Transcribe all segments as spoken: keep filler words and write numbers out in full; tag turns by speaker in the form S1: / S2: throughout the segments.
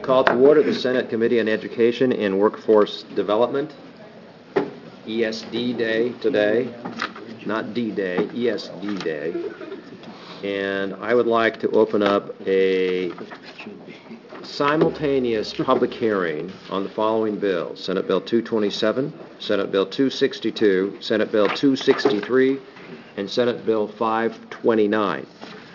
S1: Call to order the Senate Committee on Education and Workforce Development. E S D Day today, not D-Day, E S D Day. And I would like to open up a simultaneous public hearing on the following bills: Senate Bill two twenty-seven, Senate Bill two sixty-two, Senate Bill two sixty-three, and Senate Bill five twenty-nine.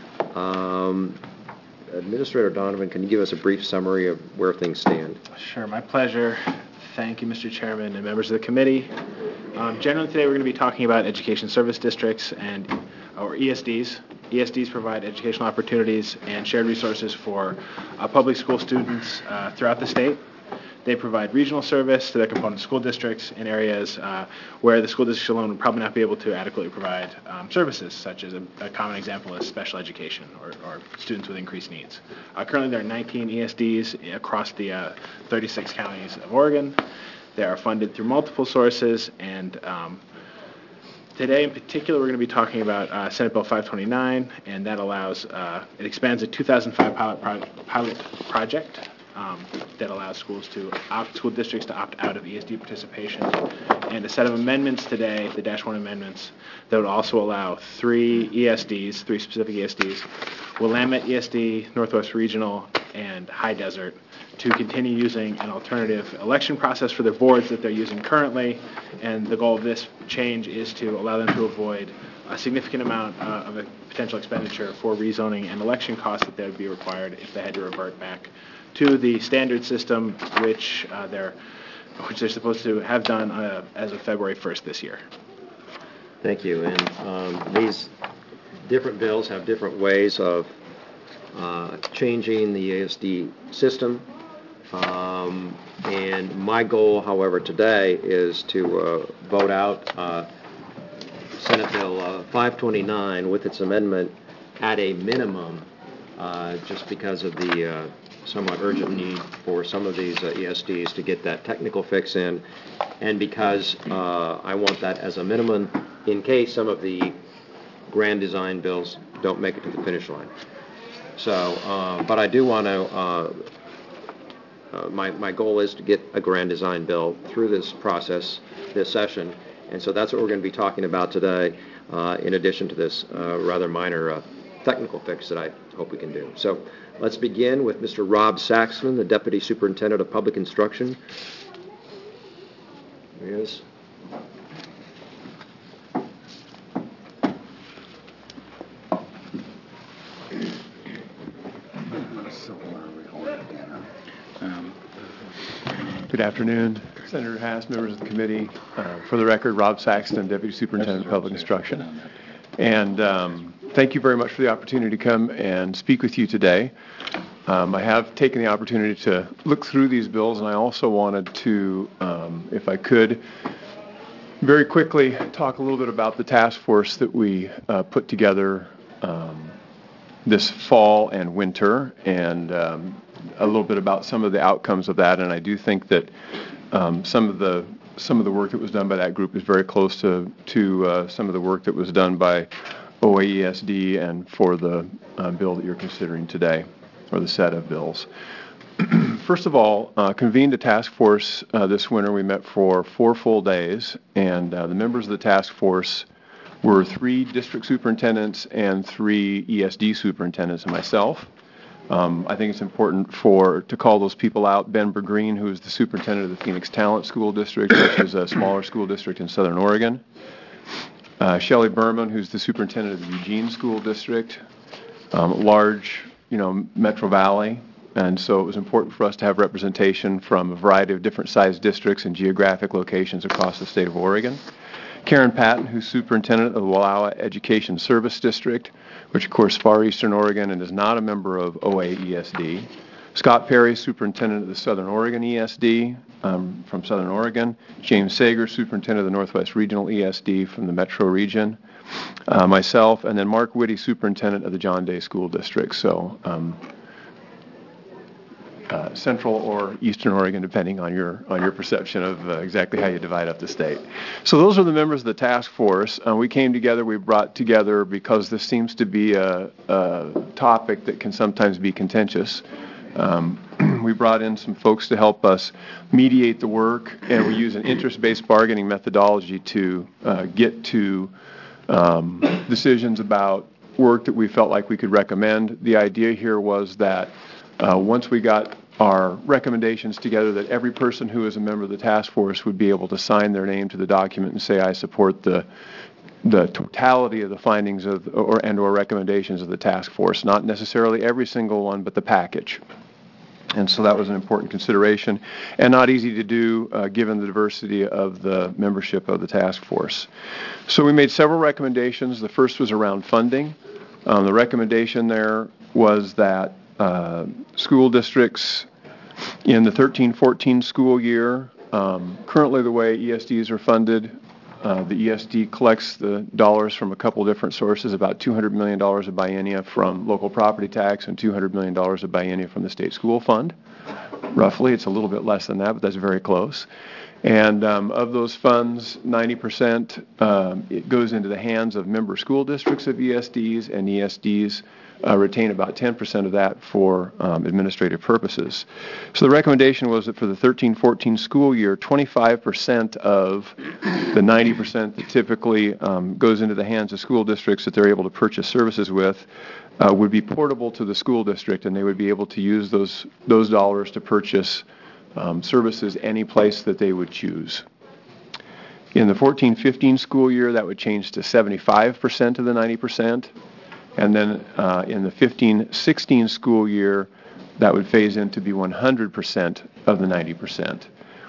S1: Um, Administrator Donovan, can you give us a brief summary of where things stand?
S2: Sure, my pleasure. Thank you, Mister Chairman and members of the committee. Um, generally today we're going to be talking about education service districts and or E S Ds. E S Ds provide educational opportunities and shared resources for uh, public school students uh, throughout the state. They provide regional service to their component school districts in areas uh, where the school districts alone would probably not be able to adequately provide um, services, such as a, a common example is special education or, or students with increased needs. Uh, currently there are nineteen E S Ds across the uh, thirty-six counties of Oregon. They are funded through multiple sources, and um, today in particular we're going to be talking about uh, Senate Bill five twenty-nine, and that allows, uh, it expands a two thousand five pilot, pro- pilot project Um, that allows schools to opt, school districts to opt out of E S D participation, and a set of amendments today, the Dash one amendments, that would also allow three E S Ds, three specific E S Ds, Willamette E S D, Northwest Regional, and High Desert, to continue using an alternative election process for their boards that they're using currently, and the goal of this change is to allow them to avoid a significant amount uh, of a potential expenditure for rezoning and election costs that they would be required if they had to revert back to the standard system, which uh, they're which they're supposed to have done uh, as of February first this year.
S1: Thank you. And um, these different bills have different ways of uh, changing the E S D system. Um, and my goal, however, today is to uh, vote out uh, Senate Bill uh, five twenty-nine with its amendment at a minimum, uh, just because of the uh, somewhat urgent need for some of these uh, E S Ds to get that technical fix in, and because uh, I want that as a minimum in case some of the grand design bills don't make it to the finish line. So, uh, but I do want to, uh, uh, my, my goal is to get a grand design bill through this process, this session, and so that's what we're going to be talking about today, uh, in addition to this uh, rather minor uh, technical fix that I hope we can do. So let's begin with Mister Rob Saxman, the Deputy Superintendent of Public Instruction. There he is.
S3: Um, Good afternoon, Senator Haas, members of the committee. Uh, for the record, Rob Saxton, Deputy Superintendent of Public Instruction. And um, thank you very much for the opportunity to come and speak with you today. Um, I have taken the opportunity to look through these bills, and I also wanted to, um, if I could, very quickly talk a little bit about the task force that we uh, put together um, this fall and winter, and um, a little bit about some of the outcomes of that. And I do think that um, some of the some of the work that was done by that group is very close to to uh, some of the work that was done by O A E S D and for the uh, bill that you're considering today, or the set of bills. First of all, uh, convened a task force uh, this winter. We met for four full days, and uh, the members of the task force were three district superintendents and three E S D superintendents and myself. Um, I think it's important for to call those people out. Ben Bergreen, who is the superintendent of the Phoenix Talent School District, which is a smaller school district in Southern Oregon. Uh, Shelley Berman, who's the superintendent of the Eugene School District, um, large, you know, Metro Valley. And so it was important for us to have representation from a variety of different sized districts and geographic locations across the state of Oregon. Karen Patton, who's superintendent of the Wallowa Education Service District, which of course far eastern Oregon and is not a member of O A E S D. Scott Perry, superintendent of the Southern Oregon E S D um, from Southern Oregon. James Sager, superintendent of the Northwest Regional E S D from the Metro region. Uh, myself, and then Mark Whitty, superintendent of the John Day School District. So um, uh, Central or Eastern Oregon, depending on your on your perception of uh, exactly how you divide up the state. So those are the members of the task force. Uh, we came together, we brought together, because this seems to be a, a topic that can sometimes be contentious. Um, we brought in some folks to help us mediate the work, and we use an interest-based bargaining methodology to uh, get to um, decisions about work that we felt like we could recommend. The idea here was that uh, once we got our recommendations together, that every person who is a member of the task force would be able to sign their name to the document and say, I support the the totality of the findings of or and or recommendations of the task force, not necessarily every single one, but the package. And so that was an important consideration, and not easy to do uh, given the diversity of the membership of the task force. So we made several recommendations. The first was around funding. Um, the recommendation there was that uh, school districts in the thirteen fourteen school year, um, currently the way E S Ds are funded, Uh, the E S D collects the dollars from a couple different sources, about two hundred million dollars of biennia from local property tax and two hundred million dollars of biennia from the state school fund. Roughly, it's a little bit less than that, but that's very close. And um, of those funds, ninety percent um, it goes into the hands of member school districts of E S Ds, and E S Ds uh, retain about ten percent of that for um, administrative purposes. So the recommendation was that for the thirteen fourteen school year, twenty-five percent of the ninety percent that typically um, goes into the hands of school districts that they're able to purchase services with uh, would be portable to the school district, and they would be able to use those those dollars to purchase um, services any place that they would choose. In the fourteen fifteen school year, that would change to seventy-five percent of the ninety percent. And then uh, in the fifteen sixteen school year, that would phase in to be one hundred percent of the ninety percent.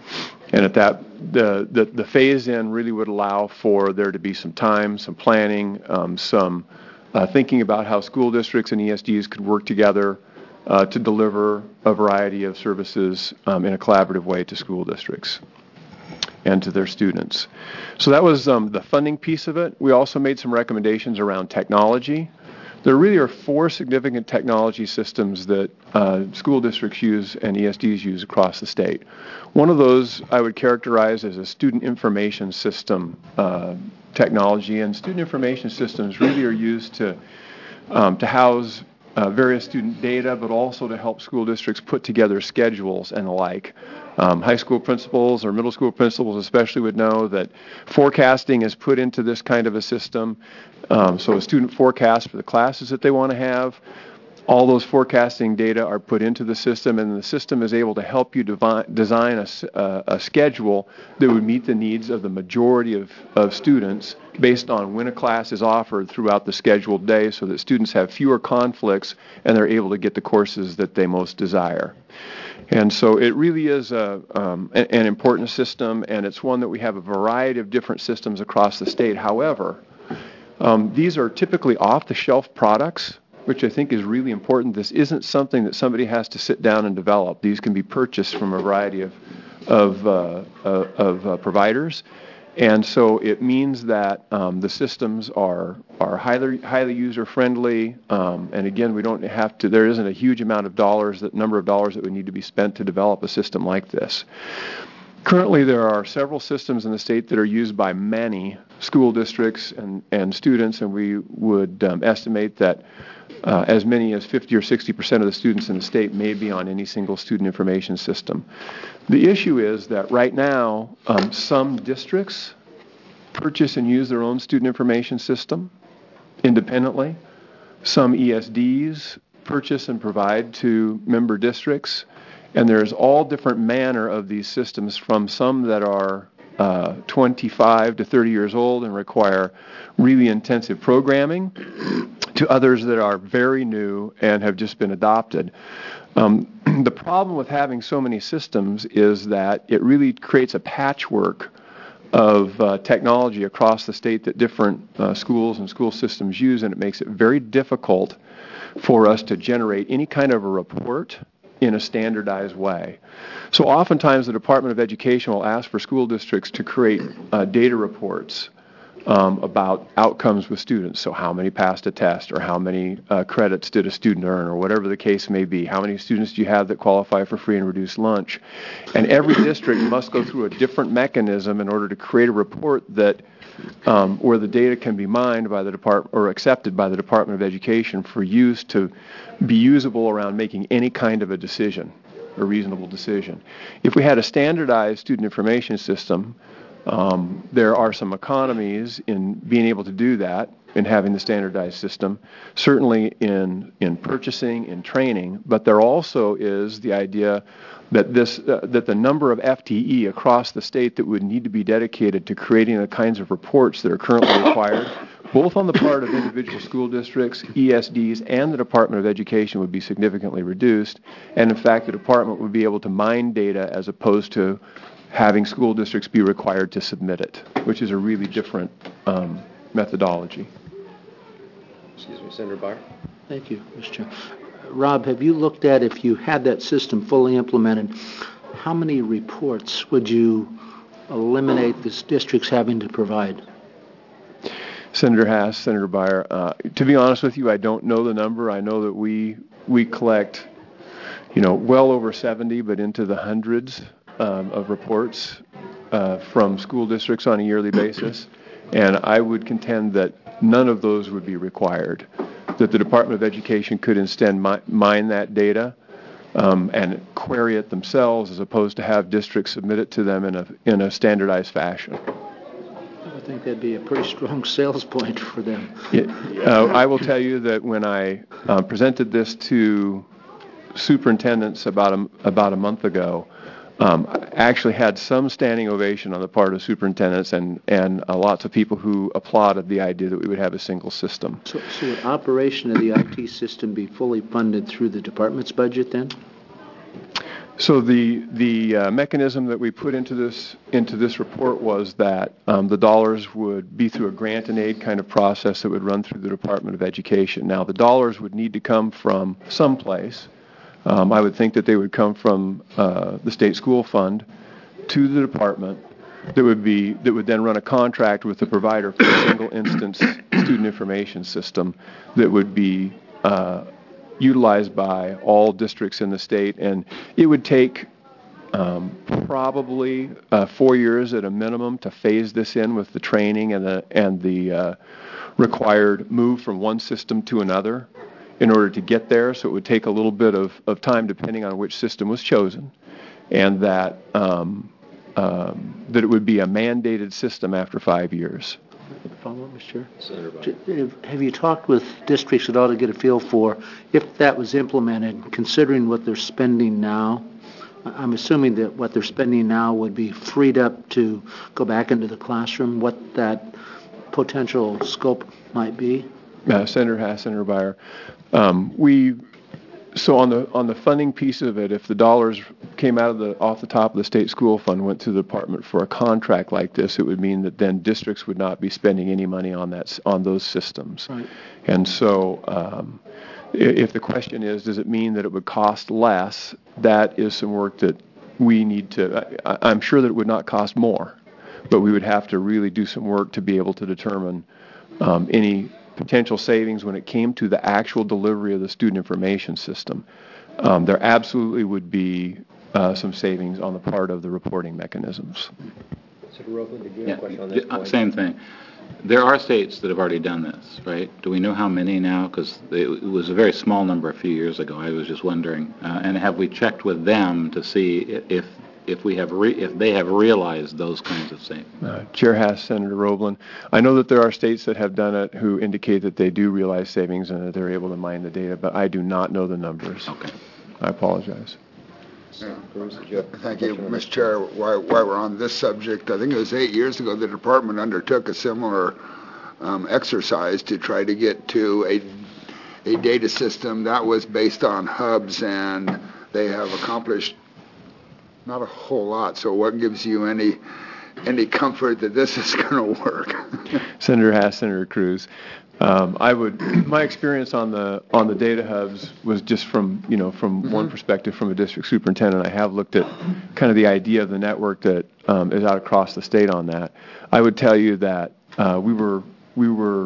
S3: And at that, the, the, the phase-in really would allow for there to be some time, some planning, um, some uh, thinking about how school districts and E S Ds could work together uh, to deliver a variety of services um, in a collaborative way to school districts and to their students. So that was um, the funding piece of it. We also made some recommendations around technology. There really are four significant technology systems that uh, school districts use and E S Ds use across the state. One of those I would characterize as a student information system uh, technology, and student information systems really are used to um, to house uh, various student data, but also to help school districts put together schedules and the like. Um, high school principals or middle school principals especially would know that forecasting is put into this kind of a system. Um, so a student forecast for the classes that they want to have, all those forecasting data are put into the system, and the system is able to help you devi- design a, uh, a schedule that would meet the needs of the majority of, of students based on when a class is offered throughout the scheduled day, so that students have fewer conflicts and they're able to get the courses that they most desire. And so it really is a, um, an, an important system, and it's one that we have a variety of different systems across the state. However, um, these are typically off-the-shelf products, which I think is really important. This isn't something that somebody has to sit down and develop. These can be purchased from a variety of, of, uh, uh, of uh, providers. And so it means that um, the systems are are highly highly user friendly, um, and again, we don't have to. There isn't a huge amount of dollars, that number of dollars that would need to be spent to develop a system like this. Currently, there are several systems in the state that are used by many school districts and and students, and we would um, estimate that uh, as many as fifty or sixty percent of the students in the state may be on any single student information system. The issue is that right now, um, some districts purchase and use their own student information system independently. Some E S Ds purchase and provide to member districts. And there's all different manner of these systems, from some that are uh, twenty-five to thirty years old and require really intensive programming, to others that are very new and have just been adopted. Um, the problem with having so many systems is that it really creates a patchwork of uh, technology across the state that different uh, schools and school systems use, and it makes it very difficult for us to generate any kind of a report in a standardized way. So oftentimes the Department of Education will ask for school districts to create uh, data reports Um, about outcomes with students. So how many passed a test, or how many uh, credits did a student earn, or whatever the case may be. How many students do you have that qualify for free and reduced lunch? And every district must go through a different mechanism in order to create a report that um, where the data can be mined by the department or accepted by the Department of Education for use to be usable around making any kind of a decision. a reasonable decision. If we had a standardized student information system, um, there are some economies in being able to do that, in having the standardized system, certainly in in purchasing, in training, but there also is the idea that this uh, that the number of F T E across the state that would need to be dedicated to creating the kinds of reports that are currently required, both on the part of individual school districts, E S Ds, and the Department of Education would be significantly reduced, and in fact the department would be able to mine data as opposed to having school districts be required to submit it, which is a really different um, methodology.
S1: Excuse me, Senator Byer?
S4: Thank you, Mister Chair. Rob, have you looked at, if you had that system fully implemented, how many reports would you eliminate the districts having to provide?
S3: Senator Haas, Senator Byer, uh, to be honest with you, I don't know the number. I know that we we collect, you know, well over seventy, but into the hundreds um, of reports uh, from school districts on a yearly basis, and I would contend that none of those would be required, that the Department of Education could instead mi- mine that data um, and query it themselves as opposed to have districts submit it to them in a in a standardized fashion.
S4: I think that'd be a pretty strong sales point for them.
S3: It, uh, I will tell you that when I uh, presented this to superintendents about a, about a month ago, Um, I actually had some standing ovation on the part of superintendents and, and uh, lots of people who applauded the idea that we would have a single system.
S4: So, so would operation of the I T system be fully funded through the department's budget then?
S3: So the the uh, mechanism that we put into this into this report was that um, the dollars would be through a grant and aid kind of process that would run through the Department of Education. Now the dollars would need to come from someplace. Um, I would think that they would come from uh, the state school fund to the department that would be that would then run a contract with the provider for a single instance student information system that would be uh, utilized by all districts in the state, and it would take um, probably uh, four years at a minimum to phase this in with the training and the and the uh, required move from one system to another in order to get there. So it would take a little bit of, of time depending on which system was chosen, and that um, um, that it would be a mandated system after five years.
S4: Follow up, Mister Chair?
S1: Senator Byer.
S4: Have you talked with districts at all to get a feel for, if that was implemented, considering what they're spending now? I'm assuming that what they're spending now would be freed up to go back into the classroom, what that potential scope might be?
S3: Uh, Senator Haas, Senator Byer, um, we so on the on the funding piece of it, if the dollars came out of the off the top of the state school fund, went to the department for a contract like this, it would mean that then districts would not be spending any money on that on those systems.
S4: Right.
S3: And so, um, if the question is, does it mean that it would cost less? That is some work that we need to. I, I'm sure that it would not cost more, but we would have to really do some work to be able to determine um, any potential savings when it came to the actual delivery of the student information system. Um, there absolutely would be uh, some savings on the part of the reporting mechanisms.
S1: Senator Ropeland, did you have
S5: Yeah,
S1: a question on this
S5: uh,
S1: point?
S5: same thing. There are states that have already done this, right? Do we know how many now? Because it was a very small number a few years ago. I was just wondering. Uh, and have we checked with them to see if if we have re- if they have realized those kinds of savings?
S3: Uh, Chair Haas, Senator Roeblen, I know that there are states that have done it who indicate that they do realize savings and that they're able to mine the data, but I do not know the numbers.
S5: Okay.
S3: I apologize.
S6: Yeah.
S1: Bruce, did you have a
S6: Thank you,
S1: question on
S6: Mister
S1: this?
S6: Chair. While, while we're on this subject, I think it was eight years ago the department undertook a similar um, exercise to try to get to a, a data system that was based on hubs, and they have accomplished not a whole lot. So what gives you any any comfort that this is going to work?
S3: Senator Haas, Senator Cruz, um, I would. My experience on the on the data hubs was just from you know from mm-hmm. one perspective, from a district superintendent. I have looked at kind of the idea of the network that um, is out across the state on that. I would tell you that uh, we were we were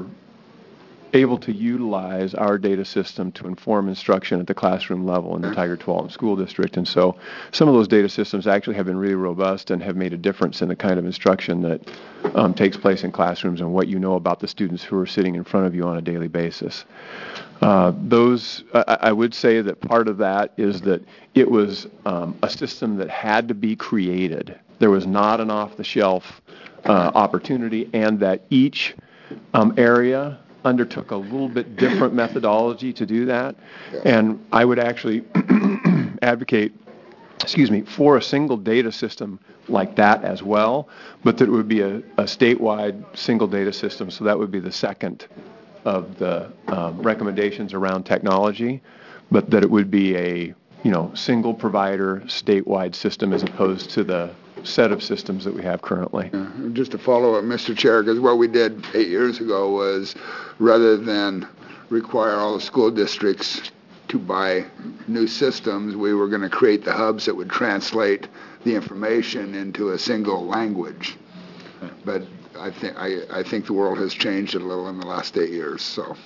S3: able to utilize our data system to inform instruction at the classroom level in the Tiger Tualatin School District. And so some of those data systems actually have been really robust and have made a difference in the kind of instruction that um, takes place in classrooms and what you know about the students who are sitting in front of you on a daily basis. Uh, those, I, I would say that part of that is that it was um, a system that had to be created. There was not an off-the-shelf uh, opportunity, and that each um, area undertook a little bit different methodology to do that. And I would actually advocate, excuse me, for a single data system like that as well, but that it would be a, a statewide single data system. So that would be the second of the um, recommendations around technology, but that it would be a, you know, single provider statewide system as opposed to the set of systems that we have currently.
S6: Yeah, just to follow up, Mister Chair, because what we did eight years ago was, rather than require all the school districts to buy new systems, we were going to create the hubs that would translate the information into a single language. But I think I, I think the world has changed a little in the last eight years. So.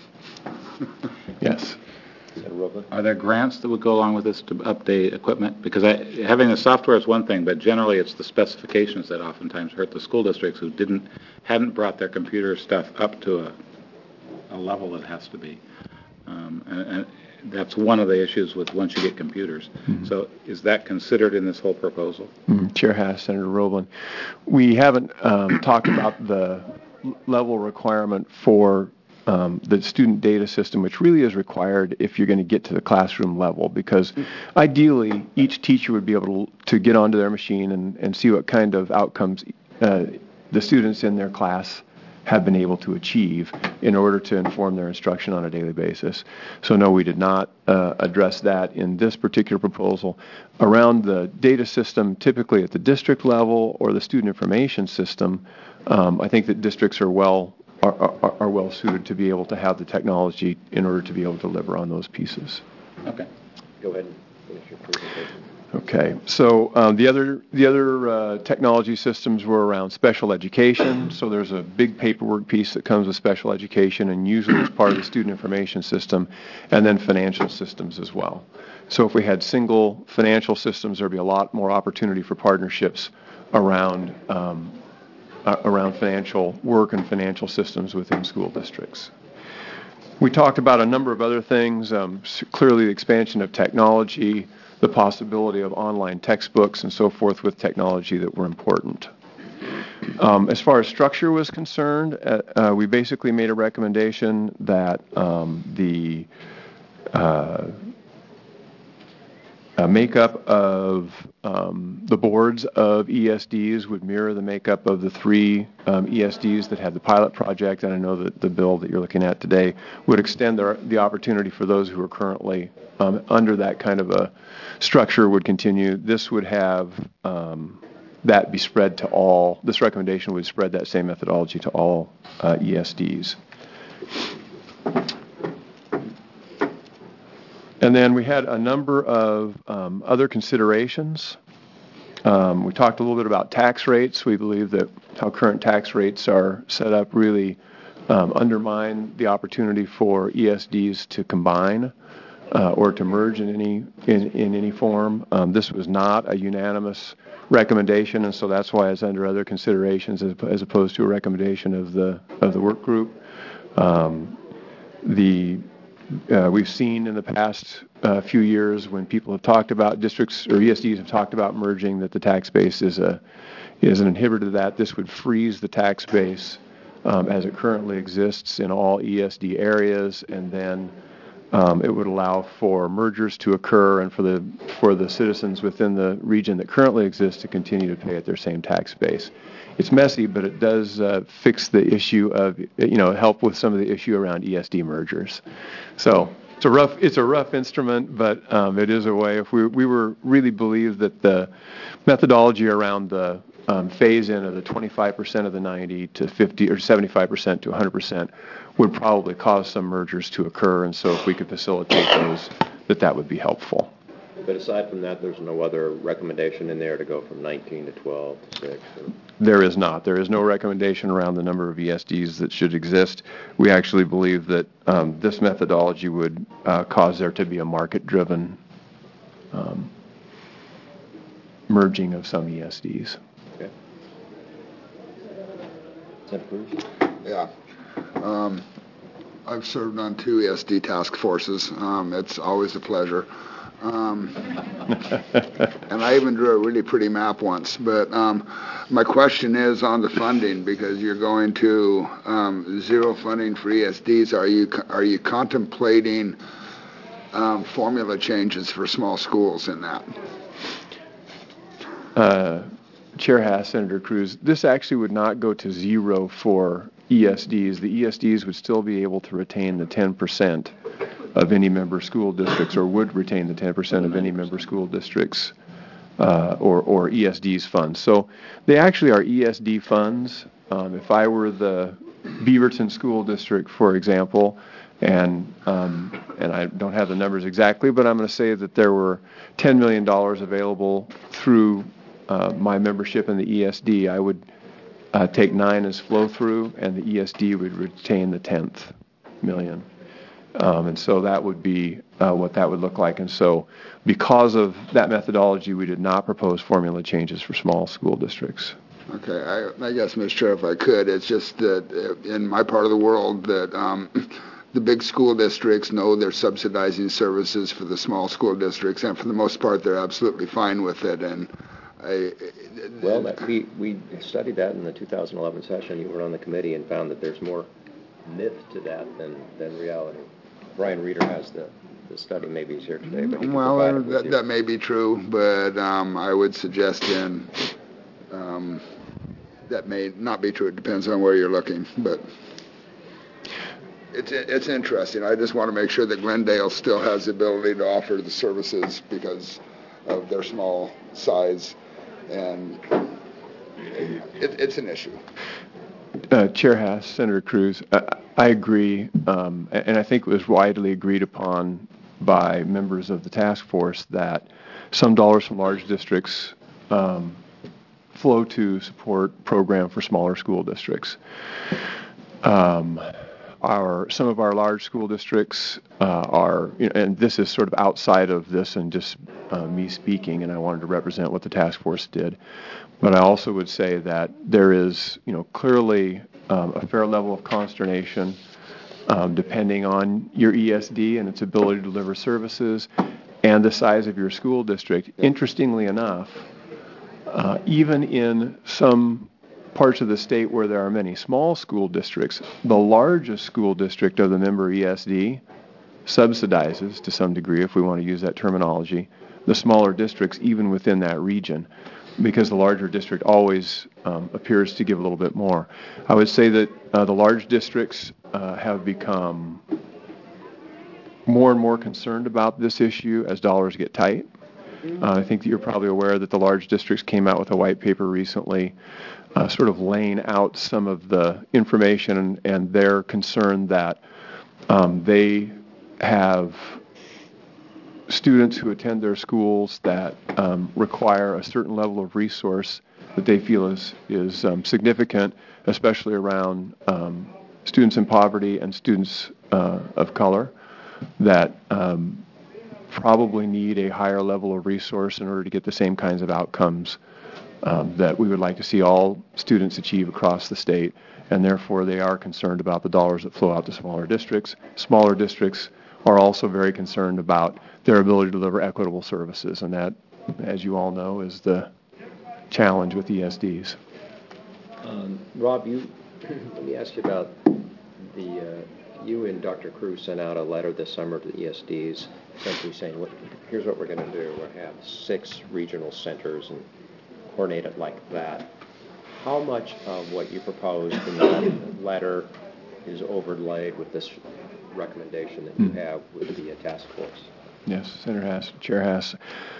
S3: Yes.
S5: Are there grants that would go along with this to update equipment? Because I, having the software is one thing, but generally it's the specifications that oftentimes hurt the school districts who didn't, hadn't brought their computer stuff up to a, a level that has to be. Um, and, and that's one of the issues with once you get computers. Mm-hmm. So is that considered in this whole proposal?
S3: Mm-hmm. Chair Haas, Senator Roblin. We haven't um, talked about the level requirement for Um, the student data system, which really is required if you're going to get to the classroom level, because ideally each teacher would be able to, to get onto their machine and, and see what kind of outcomes uh, the students in their class have been able to achieve in order to inform their instruction on a daily basis. So no, we did not uh, address that in this particular proposal. Around the data system, typically at the district level or the student information system, um, I think that districts are well Are, are, are well suited to be able to have the technology in order to be able to deliver on those pieces.
S5: Okay.
S1: Go ahead and finish your presentation.
S3: Okay. So um, the other the other uh, technology systems were around special education. So there's a big paperwork piece that comes with special education, and usually it's part of the student information system, and then financial systems as well. So if we had single financial systems, there'd be a lot more opportunity for partnerships around um, Uh, around financial work and financial systems within school districts. We talked about a number of other things, um, clearly the expansion of technology, the possibility of online textbooks and so forth with technology that were important. Um, as far as structure was concerned, uh, uh, we basically made a recommendation that um, the uh, Uh, makeup of um, the boards of E S Ds would mirror the makeup of the three um, E S Ds that had the pilot project, and I know that the bill that you're looking at today would extend their, the opportunity for those who are currently um, under that kind of a structure would continue. This would have um, that be spread to all, this recommendation would spread that same methodology to all uh, E S Ds. And then we had a number of um, other considerations. Um, we talked a little bit about tax rates. We believe that how current tax rates are set up really um, undermine the opportunity for E S Ds to combine uh, or to merge in any in, in any form. Um, this was not a unanimous recommendation, and so that's why it's under other considerations as, as opposed to a recommendation of the of the work group. Um, the Uh, we've seen in the past uh, few years when people have talked about districts or E S Ds have talked about merging that the tax base is a is an inhibitor to that. This would freeze the tax base um, as it currently exists in all E S D areas, and then um, it would allow for mergers to occur and for the for the citizens within the region that currently exists to continue to pay at their same tax base. It's messy, but it does uh, fix the issue of, you know, help with some of the issue around E S D mergers. So it's a rough, it's a rough instrument, but um, it is a way. If we we were really believe that the methodology around the um, phase-in of the twenty-five percent of the ninety to fifty or seventy-five percent to one hundred percent would probably cause some mergers to occur, and so if we could facilitate those, that that would be helpful.
S1: But aside from that, there's no other recommendation in there to go from nineteen to twelve to six? Or...
S3: There is not. There is no recommendation around the number of E S Ds that should exist. We actually believe that um, this methodology would uh, cause there to be a market-driven um, merging of some E S Ds.
S1: Okay. Senator Cruz?
S6: Yeah. Um, I've served on two E S D task forces. Um, it's always a pleasure. Um, and I even drew a really pretty map once. But um, my question is on the funding, because you're going to um, zero funding for E S Ds. Are you are you contemplating um, formula changes for small schools in that?
S3: Uh, Chair Haas, Senator Cruz, this actually would not go to zero for E S Ds. The E S Ds would still be able to retain the ten percent of any member school districts, or would retain the ten percent of any member school districts uh, or, or E S Ds funds. So they actually are E S D funds. Um, if I were the Beaverton School District, for example, and um, and I don't have the numbers exactly, but I'm going to say that there were ten million dollars available through uh, my membership in the E S D, I would uh, take nine as flow-through, and the E S D would retain the tenth million. Um, and so that would be uh, what that would look like. And so because of that methodology, we did not propose formula changes for small school districts.
S6: Okay, I, I guess, Mister Chair, if I could, it's just that uh, in my part of the world that um, the big school districts know they're subsidizing services for the small school districts, and for the most part, they're absolutely fine with it. And I,
S1: Well, that, we, we studied that in the two thousand eleven session. You were on the committee and found that there's more myth to that than, than reality. Brian Reeder has the, the study. Maybe he's here today, but he can
S6: well,
S1: provide it with
S6: that,
S1: you.
S6: that may be true, but um, I would suggest in um, that may not be true. It depends on where you're looking, but it's it's interesting. I just want to make sure that Glendale still has the ability to offer the services because of their small size, and it, it's an issue.
S3: Uh, Chair Haas, Senator Cruz, uh, I agree, um, and I think it was widely agreed upon by members of the task force that some dollars from large districts um, flow to support program for smaller school districts. Um, our some of our large school districts uh, are, you know, and this is sort of outside of this and just uh, me speaking, and I wanted to represent what the task force did. But I also would say that there is, you know, clearly um, a fair level of consternation um, depending on your E S D and its ability to deliver services and the size of your school district. Interestingly enough, uh, even in some parts of the state where there are many small school districts, the largest school district of the member E S D subsidizes, to some degree, if we want to use that terminology, the smaller districts even within that region, because the larger district always um, appears to give a little bit more. I would say that uh, the large districts uh, have become more and more concerned about this issue as dollars get tight. Uh, I think that you're probably aware that the large districts came out with a white paper recently uh, sort of laying out some of the information and, and their concern that um, they have students who attend their schools that um, require a certain level of resource that they feel is, is um, significant, especially around um, students in poverty and students uh, of color, that um, probably need a higher level of resource in order to get the same kinds of outcomes um, that we would like to see all students achieve across the state, and therefore they are concerned about the dollars that flow out to smaller districts. Smaller districts are also very concerned about their ability to deliver equitable services, and that, as you all know, is the challenge with E S Ds.
S1: Um, Rob, you, let me ask you about the, uh, you and Doctor Cruz sent out a letter this summer to the E S Ds, essentially saying, what, here's what we're going to do. We'll have six regional centers and coordinate it like that. How much of what you proposed in that letter is overlaid with this recommendation that you have with the uh, task force?
S3: Yes, Senator Haas, Chair Haas.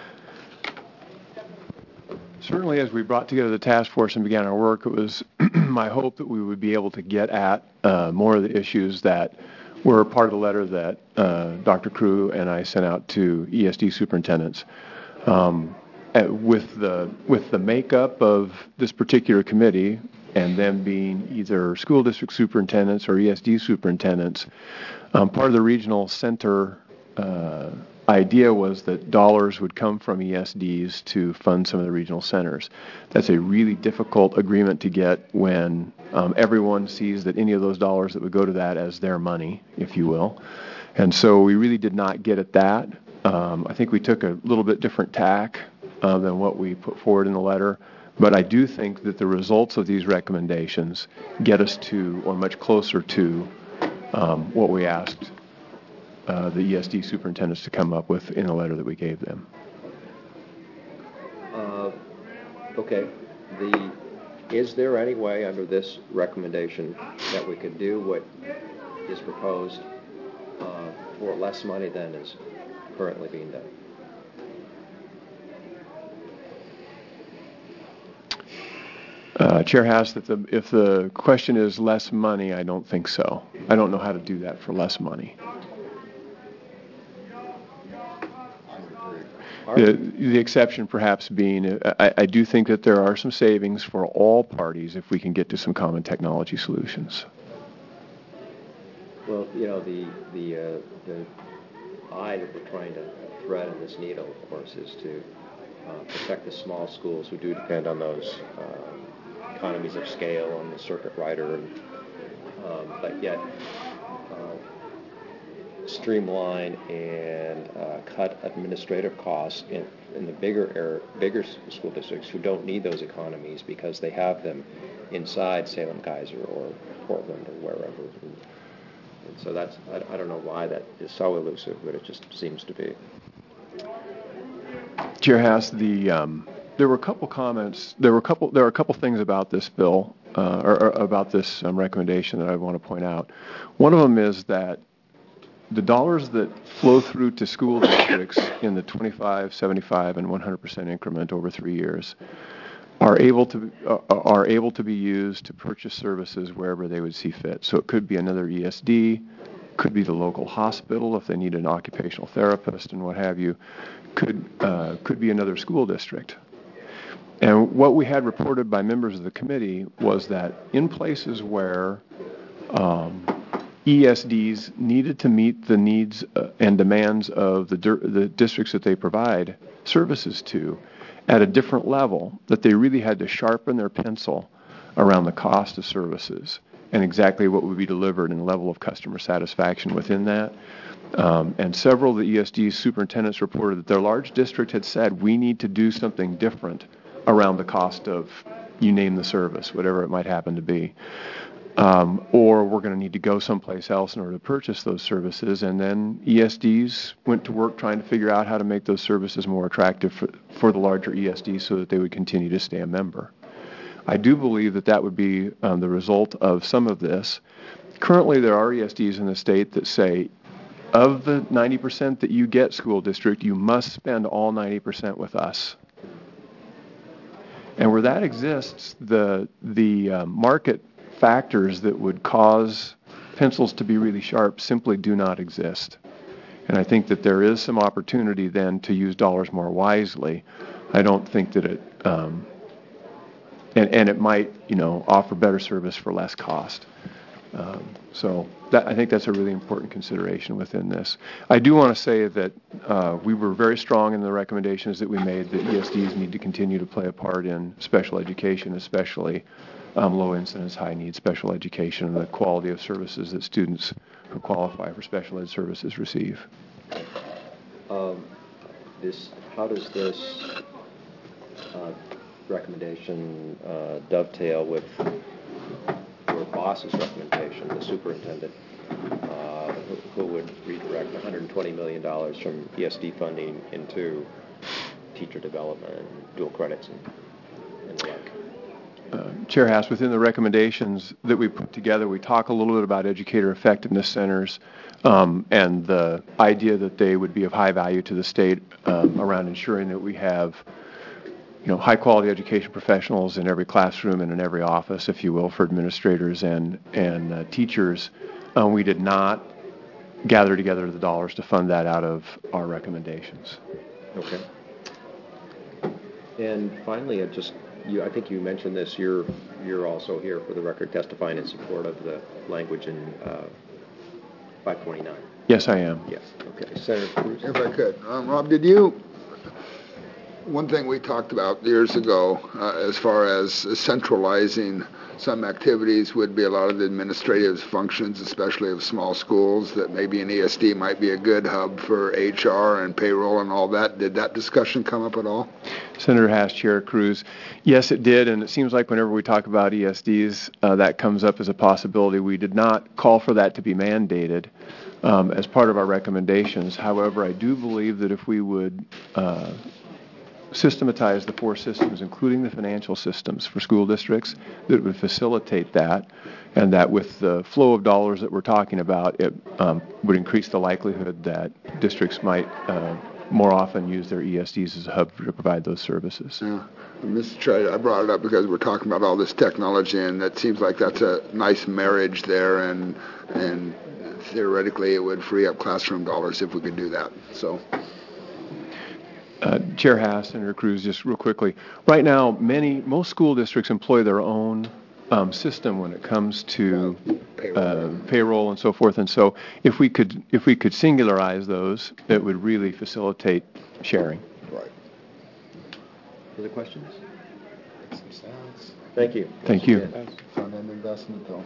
S3: Certainly, as we brought together the task force and began our work, it was my hope that we would be able to get at uh, more of the issues that were part of the letter that uh, Doctor Crew and I sent out to E S D superintendents. Um, with the with the makeup of this particular committee, and them being either school district superintendents or E S D superintendents, um, part of the regional center uh, idea was that dollars would come from E S Ds to fund some of the regional centers. That's a really difficult agreement to get when um, everyone sees that any of those dollars that would go to that as their money, if you will. And so we really did not get at that. Um, I think we took a little bit different tack uh, than what we put forward in the letter. But I do think that the results of these recommendations get us to, or much closer to, um, what we asked uh, the E S D superintendents to come up with in the letter that we gave them.
S1: Uh, Okay. The, is there any way under this recommendation that we could do what is proposed uh, for less money than is currently being done?
S3: Uh, Chair Haas, if the, if the question is less money, I don't think so. I don't know how to do that for less money. The, the exception perhaps being, I, I do think that there are some savings for all parties if we can get to some common technology solutions.
S1: Well, you know, the, the, uh, the eye that we're trying to thread in this needle, of course, is to uh, protect the small schools who do depend on those uh, economies of scale on the circuit rider, and, um, but yet uh, streamline and uh, cut administrative costs in, in the bigger air, bigger school districts who don't need those economies because they have them inside Salem Kaiser or Portland or wherever. And, and so that's, I, I don't know why that is so elusive, but it just seems to be.
S3: Chair Haas, the um, there were a couple comments. There were a couple. There are a couple things about this bill, uh, or, or about this um, recommendation that I want to point out. One of them is that the dollars that flow through to school districts in the twenty-five, seventy-five, and one hundred percent increment over three years are able to uh, are able to be used to purchase services wherever they would see fit. So it could be another E S D, could be the local hospital if they need an occupational therapist and what have you. Could uh, could be another school district. And what we had reported by members of the committee was that in places where um, E S Ds needed to meet the needs uh, and demands of the, the districts that they provide services to at a different level, that they really had to sharpen their pencil around the cost of services and exactly what would be delivered and the level of customer satisfaction within that. Um, and several of the E S D superintendents reported that their large district had said, we need to do something different around the cost of, you name the service, whatever it might happen to be. Um, or we're going to need to go someplace else in order to purchase those services. And then E S Ds went to work trying to figure out how to make those services more attractive for, for the larger E S Ds so that they would continue to stay a member. I do believe that that would be um, the result of some of this. Currently, there are E S Ds in the state that say, of the ninety percent that you get, school district, you must spend all ninety percent with us. And where that exists, the, the uh, market factors that would cause pencils to be really sharp simply do not exist. And I think that there is some opportunity then to use dollars more wisely. I don't think that it, um, and, and it might, you know, offer better service for less cost. Um, so that, I think that's a really important consideration within this. I do want to say that uh, we were very strong in the recommendations that we made that E S Ds need to continue to play a part in special education, especially um, low incidence, high need special education, and the quality of services that students who qualify for special ed services receive.
S1: Um, this, how does this uh, recommendation uh, dovetail with your boss's recommendation, the superintendent, uh, who, who would redirect one hundred twenty million dollars from E S D funding into teacher development and dual credits and, and the like?
S3: Uh, Chair Haas, within the recommendations that we put together, we talk a little bit about educator effectiveness centers um, and the idea that they would be of high value to the state um, around ensuring that we have, you know, high-quality education professionals in every classroom and in every office, if you will, for administrators and and uh, teachers. Um, we did not gather together the dollars to fund that out of our recommendations.
S1: Okay. And finally, I just, you, I think you mentioned this. You're you're also here for the record testifying in support of the language in uh, five twenty-nine.
S3: Yes, I am.
S1: Yes. Okay, Senator Cruz.
S6: If I could. Um, Rob, did you, one thing we talked about years ago, uh, as far as centralizing some activities would be a lot of the administrative functions, especially of small schools, that maybe an E S D might be a good hub for H R and payroll and all that. Did that discussion come up at all?
S3: Senator Haas, Chair Cruz. Yes, it did, and it seems like whenever we talk about E S Ds, uh, that comes up as a possibility. We did not call for that to be mandated um, as part of our recommendations. However, I do believe that if we would uh, systematize the four systems, including the financial systems for school districts, that would facilitate that, and that with the flow of dollars that we're talking about, it um, would increase the likelihood that districts might uh, more often use their E S Ds as a hub to provide those services.
S6: Yeah. Mister Trey, I brought it up because we're talking about all this technology, and it seems like that's a nice marriage there, and and theoretically it would free up classroom dollars if we could do that. So.
S3: Uh, Chair Haas, Senator Cruz, just real quickly. Right now, many, most school districts employ their own um, system when it comes to
S6: Payroll.
S3: uh, payroll and so forth. And so, if we could, if we could singularize those, it would really facilitate sharing.
S6: Right.
S1: Other questions?
S6: Makes some sense.
S1: Thank you.
S3: Thank you.
S6: Front-end investment, though.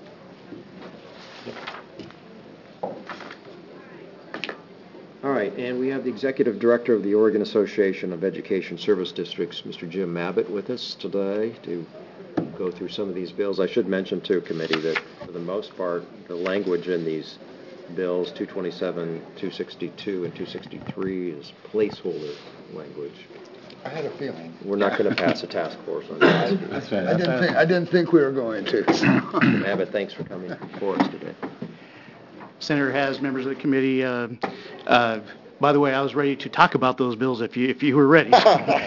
S1: All right, and we have the Executive Director of the Oregon Association of Education Service Districts, Mister Jim Mabbutt, with us today to go through some of these bills. I should mention to committee that for the most part, the language in these bills, two twenty-seven, two sixty-two, and two sixty-three, is placeholder language.
S6: I had a feeling.
S1: We're not going to pass a task force on this.
S3: That's right.
S6: I didn't think, I didn't think we were going to.
S1: Mister Mabbutt, thanks for coming before us today.
S7: Senator Has, members of the committee, uh, uh, by the way, I was ready to talk about those bills if you if you were ready. uh,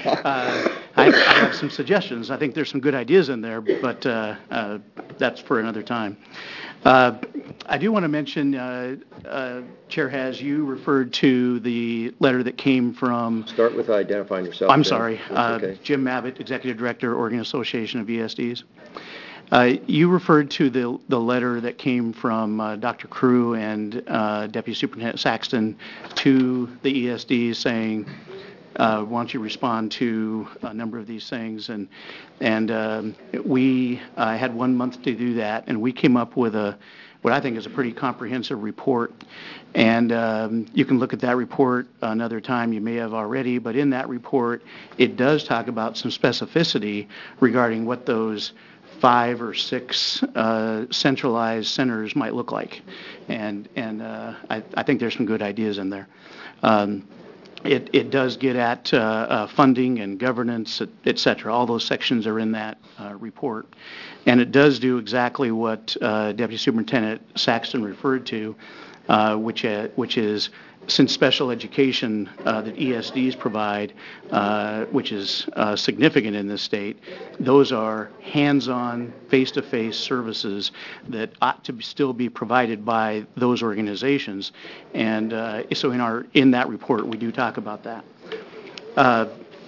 S7: I, I have some suggestions. I think there's some good ideas in there, but uh, uh, that's for another time. Uh, I do want to mention, uh, uh, Chair Has, you referred to the letter that came from...
S1: Start with identifying yourself.
S7: I'm
S1: Jim.
S7: sorry. Uh,
S1: Okay.
S7: Jim Mabbutt, Executive Director, Oregon Association of E S Ds. Uh, you referred to the the letter that came from uh, Doctor Crew and uh, Deputy Superintendent Saxton to the E S Ds saying, uh, why don't you respond to a number of these things? And and um, we uh, had one month to do that, and we came up with a what I think is a pretty comprehensive report. And um, you can look at that report another time. You may have already, but in that report, it does talk about some specificity regarding what those five or six uh, centralized centers might look like, and and uh, I, I think there's some good ideas in there. Um, it it does get at uh, uh, funding and governance, et, et cetera. All those sections are in that uh, report, and it does do exactly what uh, Deputy Superintendent Saxton referred to, uh, which uh, which is, since special education uh, that E S Ds provide, uh, which is uh, significant in this state, those are hands-on, face-to-face services that ought to be, still be provided by those organizations. And uh, so in our in that report, we do talk about that. Uh,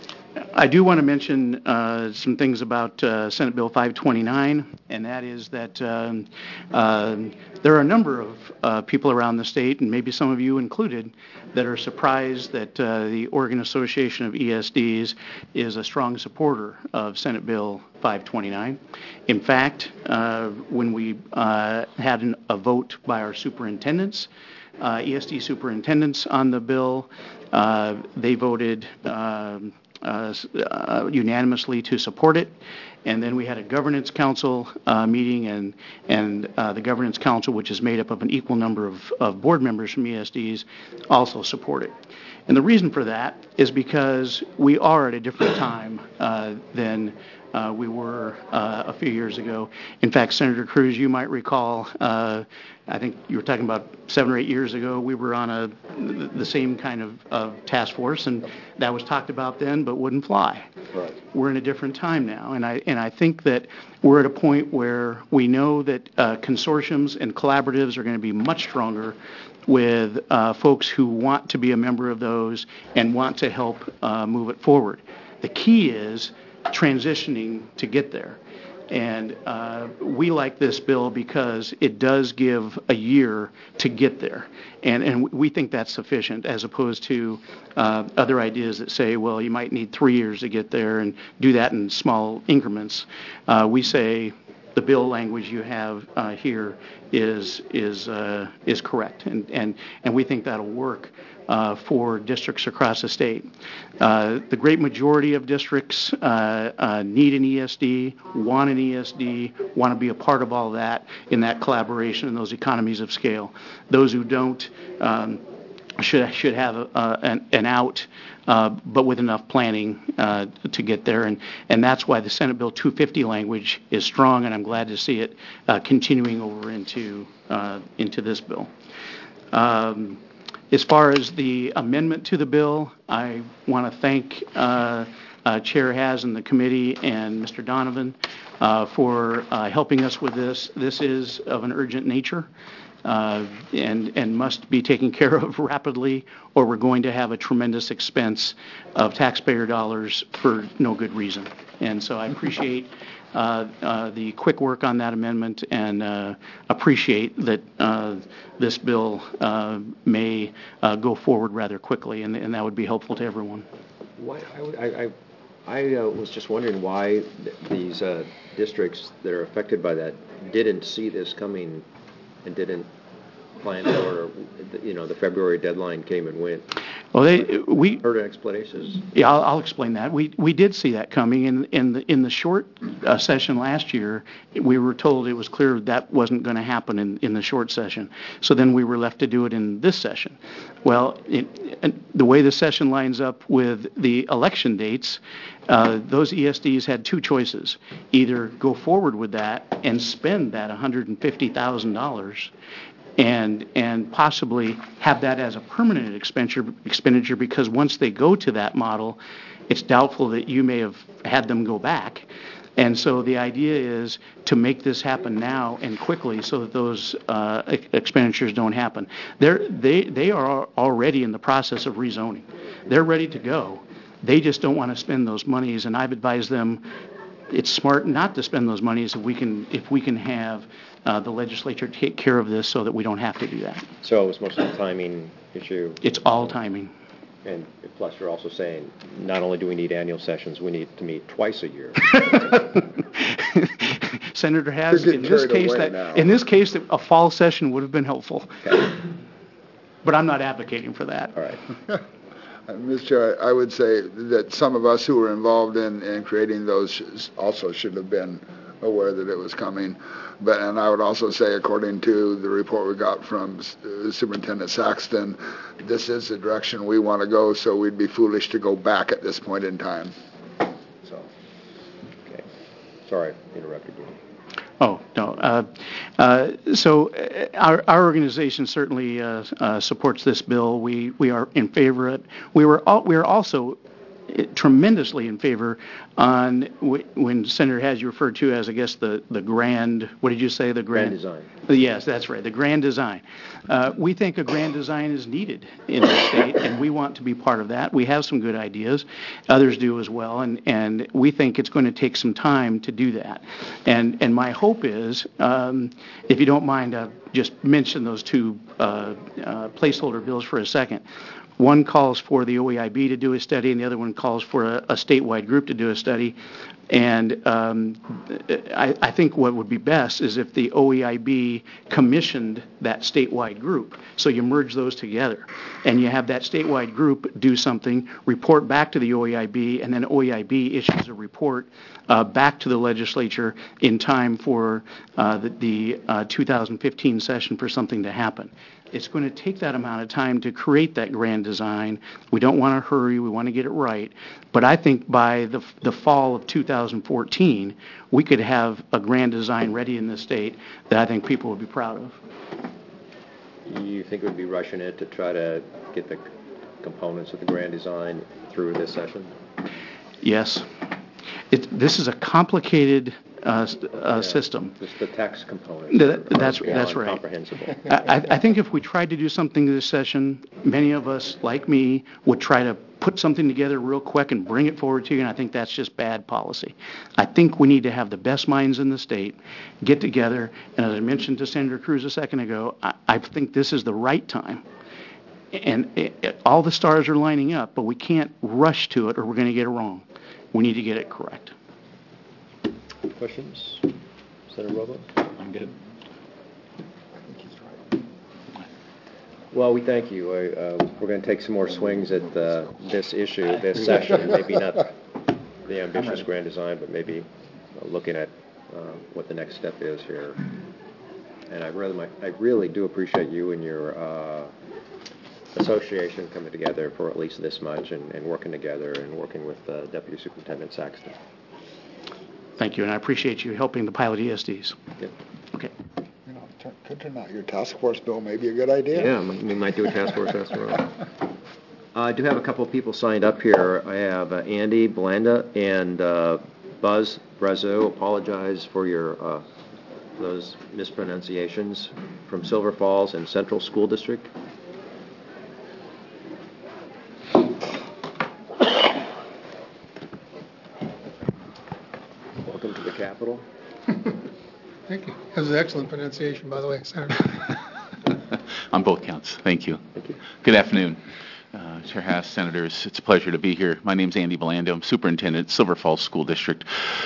S7: I do want to mention uh, some things about uh, Senate Bill five twenty-nine, and that is that um, uh, there are a number of uh, people around the state, and maybe some of you included, that are surprised that uh, the Oregon Association of E S Ds is a strong supporter of Senate Bill five twenty-nine. In fact, uh, when we uh, had an, a vote by our superintendents, uh, E S D superintendents on the bill, uh, they voted um, Uh, uh, unanimously to support it, and then we had a governance council uh, meeting, and and uh, the governance council, which is made up of an equal number of, of board members from E S Ds, also support it. And the reason for that is because we are at a different time uh, than uh, we were uh, a few years ago. In fact, Senator Cruz, you might recall, uh, I think you were talking about seven or eight years ago, we were on a the same kind of, of task force, and that was talked about then, but wouldn't fly.
S6: Right.
S7: We're in a different time now, and I and I think that we're at a point where we know that uh, consortiums and collaboratives are going to be much stronger with uh, folks who want to be a member of those and want to help uh, move it forward. The key is transitioning to get there. And uh, we like this bill because it does give a year to get there. And, and we think that's sufficient, as opposed to uh, other ideas that say, well, you might need three years to get there and do that in small increments. Uh, we say the bill language you have uh, here is is uh, is correct, and, and, and we think that'll work uh, for districts across the state. Uh, the great majority of districts uh, uh, need an E S D, want an E S D, want to be a part of all that in that collaboration and those economies of scale. Those who don't um, should should have a, uh, an, an out, uh, but with enough planning uh, to get there. And, and that's why the Senate Bill two fifty language is strong, and I'm glad to see it uh, continuing over into, uh, into this bill. Um, as far as the amendment to the bill, I want to thank uh, uh, Chair Has and the committee and Mister Donovan uh, for uh, helping us with this. This is of an urgent nature. Uh, and, and must be taken care of rapidly, or we're going to have a tremendous expense of taxpayer dollars for no good reason. And so I appreciate uh, uh, the quick work on that amendment, and uh, appreciate that uh, this bill uh, may uh, go forward rather quickly, and, and that would be helpful to everyone.
S1: Why, I, I, I uh, was just wondering why th- these uh, districts that are affected by that didn't see this coming and didn't plan for, you know, the February deadline came and went.
S7: Well, they, we
S1: Heard explanations.
S7: Yeah, I'll, I'll explain that. We we did see that coming in in the in the short uh, session last year. We were told it was clear that wasn't going to happen in, in the short session. So then we were left to do it in this session. Well, it, the way the session lines up with the election dates, uh, those E S Ds had two choices: either go forward with that and spend that one hundred fifty thousand dollars. And and possibly have that as a permanent expenditure, expenditure because once they go to that model, it's doubtful that you may have had them go back. And so the idea is to make this happen now and quickly so that those uh, expenditures don't happen. They're, they they are already in the process of rezoning. They're ready to go. They just don't want to spend those monies, and I've advised them it's smart not to spend those monies if we can if we can have Uh, the legislature take care of this so that we don't have to do that.
S1: So it was mostly a timing issue.
S7: It's all timing.
S1: And plus you're also saying not only do we need annual sessions, we need to meet twice a year.
S7: Senator Has,
S6: You're
S7: in
S6: getting
S7: this
S6: carried
S7: case,
S6: away
S7: that
S6: now.
S7: in this case, that a fall session would have been helpful.
S1: Okay.
S7: But I'm not advocating for that.
S1: All right.
S6: Uh, Mister Chair, I would say that some of us who were involved in, in creating those sh- also should have been aware that it was coming. But, and I would also say, according to the report we got from uh, Superintendent Saxton, this is the direction we want to go, so we'd be foolish to go back at this point in time. So,
S1: Okay. Sorry, interrupted you.
S7: Oh, no. Uh, uh, so uh, our, our organization certainly uh, uh, supports this bill. We we are in favor of it. We were all, we are also tremendously in favor on w- when Senator Has you referred to as, I guess, the, the grand, what did you say, the grand?
S1: Grand design.
S7: Yes, that's right, the grand design. Uh, we think a grand design is needed in the state, and we want to be part of that. We have some good ideas. Others do as well, and, and we think it's going to take some time to do that. And, and my hope is, um, if you don't mind, uh, just mention those two uh, uh, placeholder bills for a second. One calls for the O E I B to do a study, and the other one calls for a, a statewide group to do a study. And um, I, I think what would be best is if the O E I B commissioned that statewide group. So you merge those together, and you have that statewide group do something, report back to the O E I B, and then O E I B issues a report uh, back to the legislature in time for uh, the, the uh, two thousand fifteen session for something to happen. It's going to take that amount of time to create that grand design. We don't want to hurry. We want to get it right. But I think by the, the fall of two thousand fourteen, we could have a grand design ready in the state that I think people would be proud of.
S1: You think we'd be rushing it to try to get the components of the grand design through this session?
S7: Yes. It, this is a complicated uh, s- uh, system.
S1: Just the tax component.
S7: Th-
S1: are- are
S7: that's-
S1: beyond
S7: that's right.
S1: Comprehensible.
S7: I, I think if we tried to do something this session, many of us, like me, would try to put something together real quick and bring it forward to you, and I think that's just bad policy. I think we need to have the best minds in the state get together, and as I mentioned to Senator Cruz a second ago, I, I think this is the right time. And it, it, all the stars are lining up, but we can't rush to it or we're going to get it wrong. We need to get it correct.
S1: Questions? Senator Robo?
S5: I'm good.
S1: Well, we thank you. Uh, We're going to take some more swings at uh, this issue, this session, maybe not the ambitious grand design, but maybe uh, looking at uh, what the next step is here. And I really, I really do appreciate you and your uh, association coming together for at least this much and, and working together and working with uh, Deputy Superintendent Saxton.
S7: Thank you, and I appreciate you helping the pilot E S Ds.
S1: Yep.
S7: Okay.
S6: You know, turn- could turn out your task force bill may be a good idea.
S1: Yeah, we might do a task force after all. Uh, I do have a couple of people signed up here. I have uh, Andy Blanda and uh, Buzz Brazo. Apologize for your uh, those mispronunciations from Silver Falls and Central School District. Welcome to the Capitol.
S8: Thank you. That was an excellent pronunciation, by the way, Senator.
S9: On both counts. Thank you.
S1: Thank you.
S9: Good afternoon. Uh, Chair Haas, Senators, it's a pleasure to be here. My name's Andy Belando. I'm Superintendent at Silver Falls School District.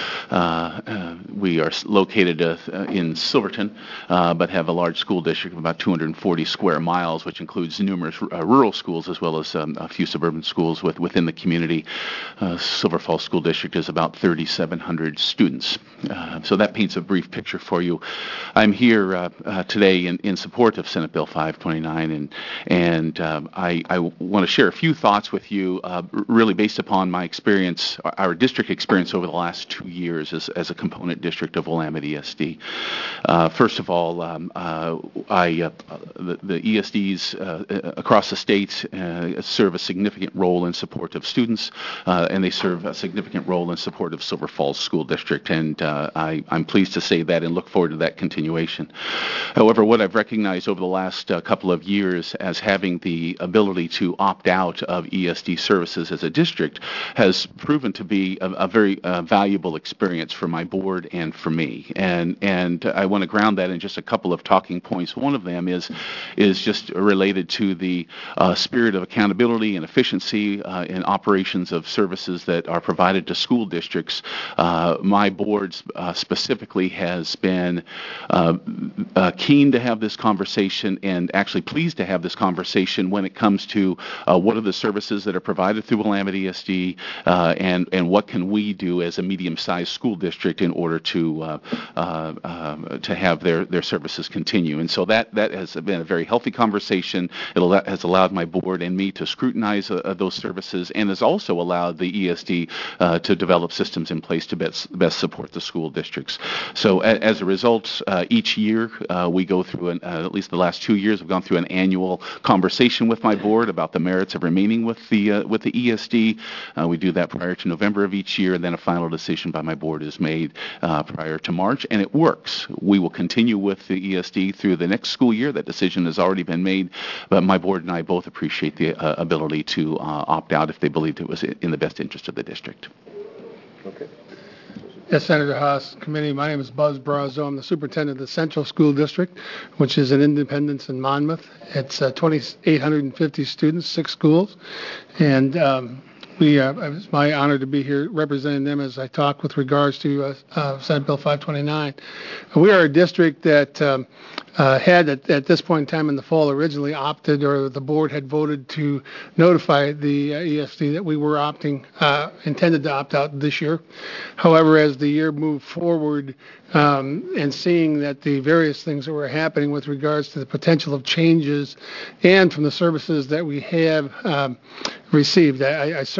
S9: Uh, uh, we are located uh, in Silverton, uh, but have a large school district of about two hundred forty square miles, which includes numerous uh, rural schools as well as um, a few suburban schools with, within the community. Uh, Silver Falls School District is about thirty-seven hundred students. Uh, so that paints a brief picture for you. I'm here uh, uh, today in, in support of Senate Bill five twenty-nine, and, and um, I, I want to share a few thoughts with you, uh, really based upon my experience, our district experience over the last two years as, as a component district of Willamette E S D. Uh, first of all, um, uh, I, uh, the, the E S Ds uh, across the state uh, serve a significant role in support of students, uh, and they serve a significant role in support of Silver Falls School District, and uh, I, I'm pleased to say that and look forward to that continuation. However, what I've recognized over the last uh, couple of years as having the ability to opt out of E S D services as a district has proven to be a, a very uh, valuable experience for my board and for me. And and I want to ground that in just a couple of talking points. One of them is is just related to the uh, spirit of accountability and efficiency uh, in operations of services that are provided to school districts. Uh, my board uh, specifically has been uh, uh, keen to have this conversation and actually pleased to have this conversation when it comes to uh, what are the services that are provided through Willamette E S D, uh, and, and what can we do as a medium-sized school district in order to uh, uh, um, to have their, their services continue. And so that, that has been a very healthy conversation. It has allowed my board and me to scrutinize uh, those services, and has also allowed the E S D uh, to develop systems in place to best, best support the school districts. So a, as a result, uh, each year uh, we go through, an, uh, at least the last two years, we've gone through an annual conversation with my board about the merits of remaining with the uh, with the E S D. Uh, we do that prior to November of each year, and then a final decision by my board is made uh, prior to March, and it works. We will continue with the E S D through the next school year. That decision has already been made, but my board and I both appreciate the uh, ability to uh, opt out if they believed it was in the best interest of the district.
S1: Okay.
S8: Yes, Senator Haas, committee, my name is Buzz Brazo. I'm the superintendent of the Central School District, which is in Independence in Monmouth. It's uh, two thousand eight hundred fifty students, six schools, and um, we uh, it's my honor to be here representing them as I talk with regards to uh, uh, Senate Bill five twenty-nine. We are a district that um, uh, had at, at this point in time in the fall originally opted, or the board had voted to notify the uh, E S D that we were opting, uh, intended to opt out this year. However, as the year moved forward, um, and seeing that the various things that were happening with regards to the potential of changes and from the services that we have um, received, I, I certainly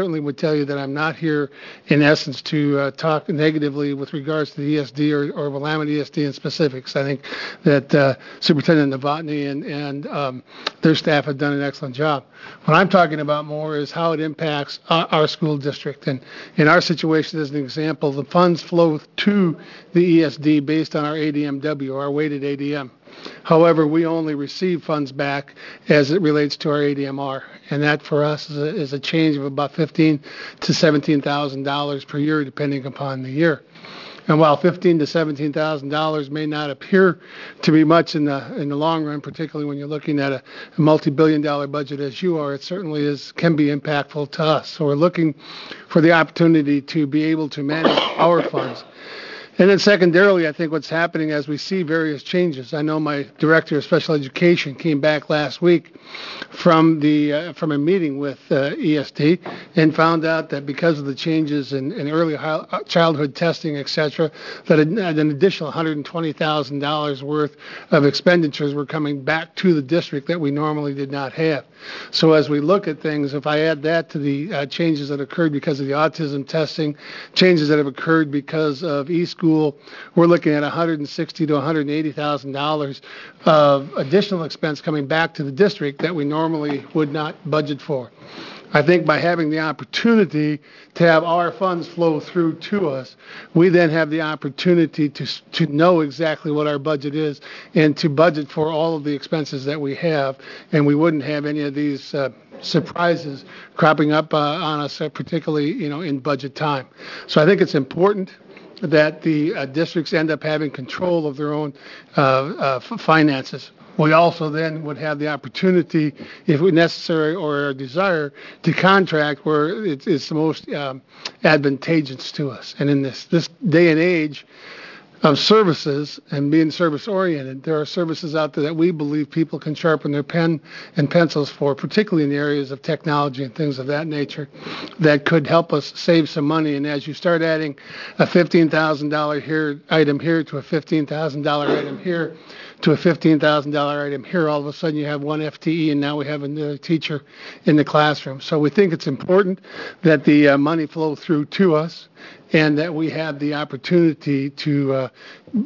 S8: certainly would tell you that I'm not here, in essence, to uh, talk negatively with regards to the E S D or, or Willamette E S D in specifics. I think that uh, Superintendent Novotny and, and um, their staff have done an excellent job. What I'm talking about more is how it impacts our, our school district. And in our situation, as an example, the funds flow to the E S D based on our A D M W, our weighted A D M. However, we only receive funds back as it relates to our A D M R, and that for us is a, is a change of about fifteen to seventeen thousand dollars per year, depending upon the year. And while fifteen to seventeen thousand dollars may not appear to be much in the in the long run, particularly when you're looking at a, a multi-billion dollar budget as you are, it certainly is can be impactful to us. So we're looking for the opportunity to be able to manage our funds. And then secondarily, I think what's happening as we see various changes. I know my director of special education came back last week from the uh, from a meeting with uh, E S D and found out that because of the changes in, in early childhood testing, et cetera, that an, an additional one hundred twenty thousand dollars worth of expenditures were coming back to the district that we normally did not have. So as we look at things, if I add that to the uh, changes that occurred because of the autism testing, changes that have occurred because of eSchool, School, we're looking at one hundred sixty thousand to one hundred eighty thousand dollars of additional expense coming back to the district that we normally would not budget for. I think by having the opportunity to have our funds flow through to us, we then have the opportunity to to know exactly what our budget is and to budget for all of the expenses that we have, and we wouldn't have any of these uh, surprises cropping up uh, on us, uh, particularly you know in budget time. So I think it's important that the uh, districts end up having control of their own uh, uh, f- finances. We also then would have the opportunity, if necessary or a desire, to contract where it's, it's the most um, advantageous to us. And in this, this day and age of services and being service-oriented, there are services out there that we believe people can sharpen their pen and pencils for, particularly in the areas of technology and things of that nature, that could help us save some money. And as you start adding a fifteen thousand dollars here item here to a fifteen thousand dollars item here to a fifteen thousand dollars item here, all of a sudden you have one F T E, and now we have another teacher in the classroom. So we think it's important that the uh, money flow through to us, and that we have the opportunity to uh,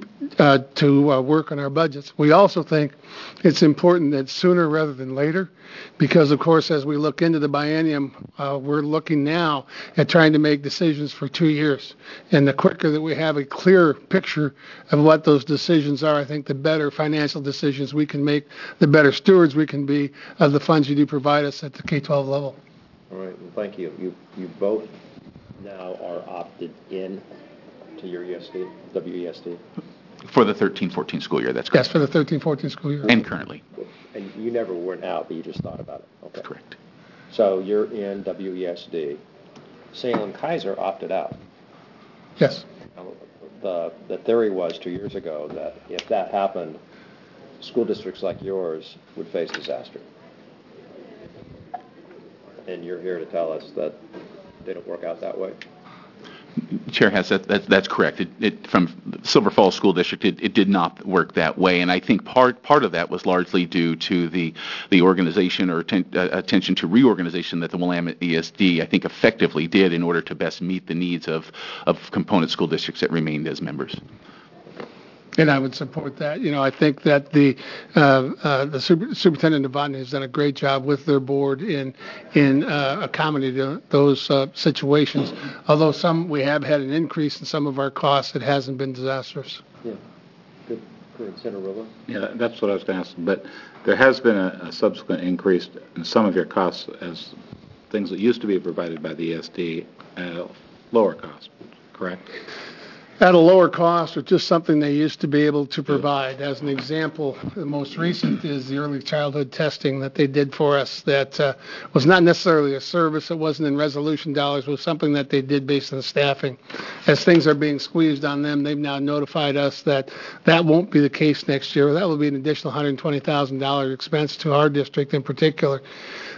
S8: uh, to uh, work on our budgets. We also think it's important that sooner rather than later, because of course as we look into the biennium, uh, we're looking now at trying to make decisions for two years. And the quicker that we have a clear picture of what those decisions are, I think the better financial decisions we can make, the better stewards we can be of the funds you do provide us at the K twelve level.
S1: All right, well, thank you. You you both now are opted in to your E S D, W E S D?
S9: For the thirteen fourteen school year, that's correct.
S8: Yes, for the thirteen fourteen school year.
S9: And currently.
S1: And you never went out, but you just thought about it. Okay.
S9: Correct.
S1: So you're in W E S D. Salem Kaiser opted out.
S8: Yes.
S1: The, the theory was two years ago that if that happened, school districts like yours would face disaster. And you're here to tell us that they don't work out that way?
S9: Chair Hess, that, that, that's correct. It, it, from Silver Falls School District, it, it did not work that way, and I think part part of that was largely due to the the organization or atten, uh, attention to reorganization that the Willamette E S D, I think, effectively did in order to best meet the needs of, of component school districts that remained as members.
S8: And I would support that. You know, I think that the uh, uh, the super, Superintendent Novotny has done a great job with their board in in uh, accommodating those uh, situations. Although some we have had an increase in some of our costs, it hasn't been disastrous.
S1: Yeah, good. Good, Senator Rilla.
S5: Yeah, that's what I was going to ask. But there has been a, a subsequent increase in some of your costs as things that used to be provided by the E S D at a lower cost, correct?
S8: At a lower cost, or just something they used to be able to provide. As an example, the most recent is the early childhood testing that they did for us that uh, was not necessarily a service. It wasn't in resolution dollars. It was something that they did based on staffing. As things are being squeezed on them, they've now notified us that that won't be the case next year. That will be an additional one hundred twenty thousand dollars expense to our district in particular.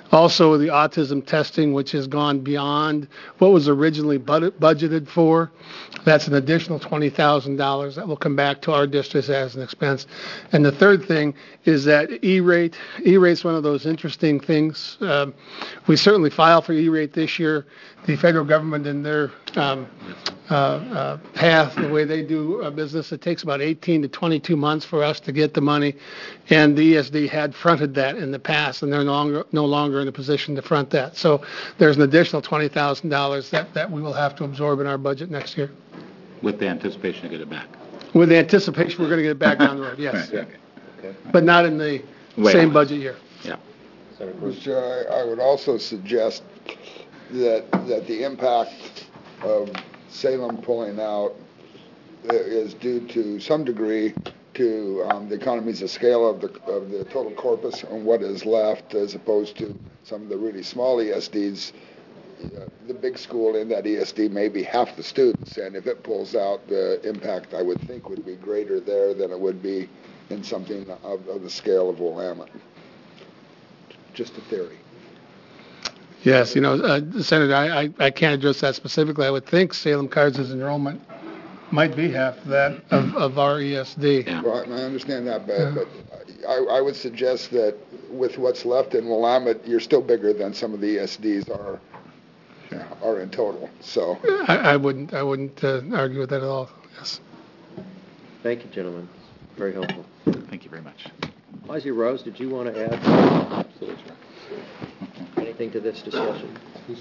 S8: Also, the autism testing, which has gone beyond what was originally bud- budgeted for. That's an additional twenty thousand dollars that will come back to our district as an expense. And the third thing is that E-rate. E-rate's one of those interesting things. Um, we certainly filed for E-rate this year. The federal government in their um, uh, uh, path, the way they do uh, business, it takes about eighteen to twenty-two months for us to get the money. And the E S D had fronted that in the past, and they're no longer, no longer in a position to front that. So there's an additional twenty thousand dollars that, that we will have to absorb in our budget next year.
S5: With the anticipation to get it back.
S8: With the anticipation we're going to get it back down the road, yes.
S5: Right, okay.
S8: But not in the
S5: Wait.
S8: same budget year.
S5: Yeah.
S6: Mister I I would also suggest that, that the impact of Salem pulling out is due to some degree to um, the economies of scale of the, of the total corpus and what is left, as opposed to some of the really small E S Ds. Uh, the big school in that E S D may be half the students, and if it pulls out, the impact, I would think, would be greater there than it would be in something of, of the scale of Willamette. Just a theory.
S8: Yes, you know, uh, Senator, I, I, I can't address that specifically. I would think Salem Cards' enrollment might be half that of, of our E S D.
S5: Yeah.
S6: Well, I understand that, but, but I, I would suggest that with what's left in Willamette, you're still bigger than some of the E S Ds are are in total. So
S8: I, I wouldn't I wouldn't uh, argue with that at all. Yes.
S1: Thank you, gentlemen. Very helpful.
S9: Thank you very much.
S1: Ozzie Rose, did you want to add anything to this discussion?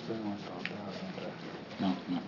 S5: No, no,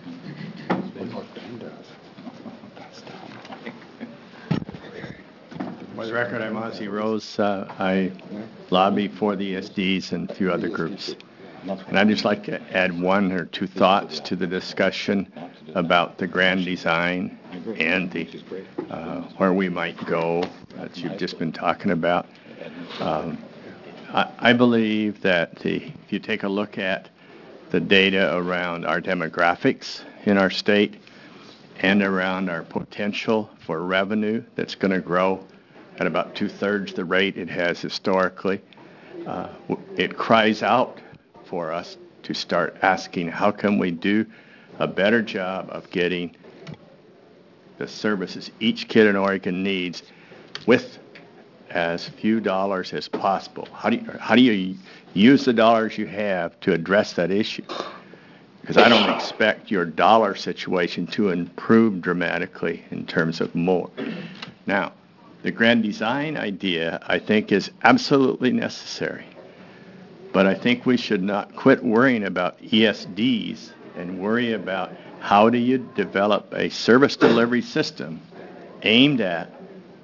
S10: For the record, I'm Ozzie Rose. Uh, I lobby for the E S Ds and a few other groups. And I'd just like to add one or two thoughts to the discussion about the grand design and the uh, where we might go that you've just been talking about. Um, I, I believe that the, if you take a look at the data around our demographics in our state and around our potential for revenue that's going to grow at about two-thirds the rate it has historically, uh, it cries out for us to start asking how can we do a better job of getting the services each kid in Oregon needs with as few dollars as possible. How do you, how do you use the dollars you have to address that issue? Because I don't expect your dollar situation to improve dramatically in terms of more. Now, the grand design idea, I think, is absolutely necessary. But I think we should not quit worrying about E S Ds and worry about how do you develop a service delivery system aimed at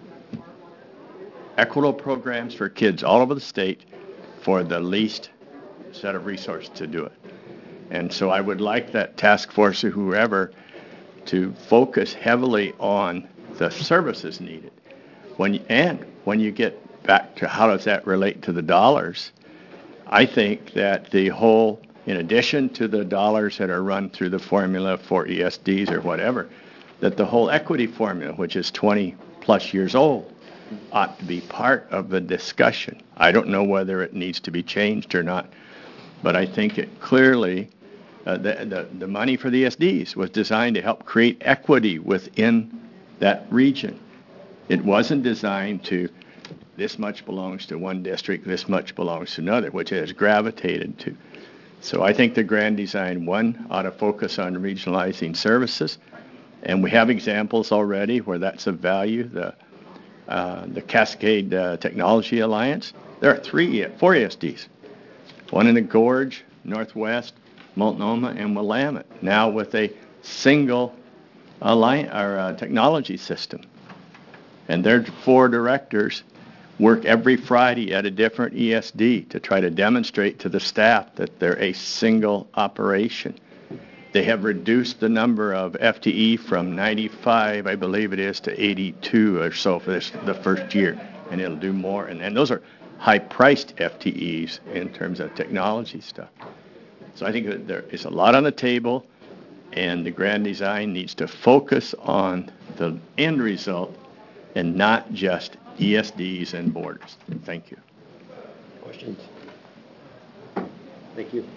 S10: equitable programs for kids all over the state for the least set of resources to do it. And so I would like that task force or whoever to focus heavily on the services needed. When you, and when you get back to how does that relate to the dollars, I think that the whole, in addition to the dollars that are run through the formula for E S Ds or whatever, that the whole equity formula, which is twenty plus years old, ought to be part of the discussion. I don't know whether it needs to be changed or not, but I think it clearly, uh, the, the, the money for the E S Ds was designed to help create equity within that region. It wasn't designed to this much belongs to one district, this much belongs to another, which it has gravitated to. So I think the grand design, one, ought to focus on regionalizing services, and we have examples already where that's of value. The uh, the Cascade uh, Technology Alliance, there are three, four E S Ds, one in the Gorge, Northwest, Multnomah, and Willamette, now with a single alliance, or, uh, technology system. And their four directors work every Friday at a different E S D to try to demonstrate to the staff that they're a single operation. They have reduced the number of F T E from ninety-five, I believe it is, to eighty-two or so for this, the first year, and it'll do more. And, and those are high-priced F T Es in terms of technology stuff. So I think that there is a lot on the table, and the grand design needs to focus on the end result and not just E S Ds and borders. Thank you.
S1: Questions? Thank you.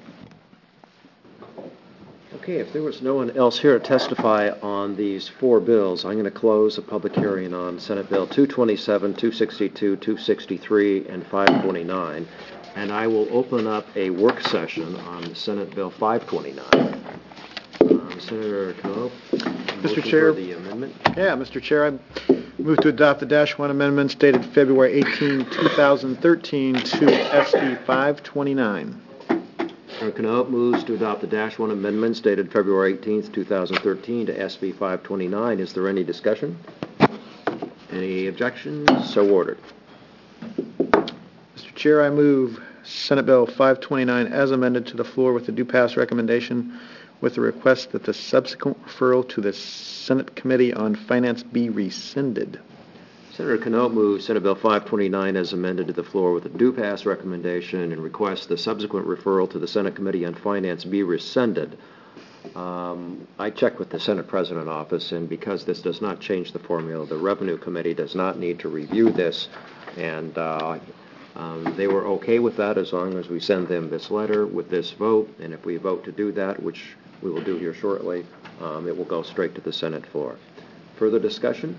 S1: Okay, if there was no one else here to testify on these four bills, I'm going to close the public hearing on Senate Bill two twenty-seven, two sixty-two, two sixty-three, and five twenty-nine, and I will open up a work session on Senate Bill five twenty-nine. Um, Senator Knoop,
S11: Mister Chair.
S1: The amendment.
S11: Yeah, Mister Chair, I move to adopt the Dash one amendments dated February eighteenth, two thousand thirteen to S B five twenty-nine.
S1: Senator Knoop moves to adopt the Dash one amendments dated February eighteenth, two thousand thirteen to S B five twenty-nine. Is there any discussion? Any objections? So ordered.
S11: Mister Chair, I move Senate Bill five twenty-nine as amended to the floor with the due pass recommendation with the request that the subsequent referral to the Senate Committee on Finance be rescinded.
S1: Senator Knoop moves Senate Bill five twenty-nine as amended to the floor with a due pass recommendation and requests the subsequent referral to the Senate Committee on Finance be rescinded. Um, I checked with the Senate President office, and because this does not change the formula, the Revenue Committee does not need to review this, and uh, um, they were okay with that as long as we send them this letter with this vote, and if we vote to do that, which we will do here shortly, um, it will go straight to the Senate floor. Further discussion?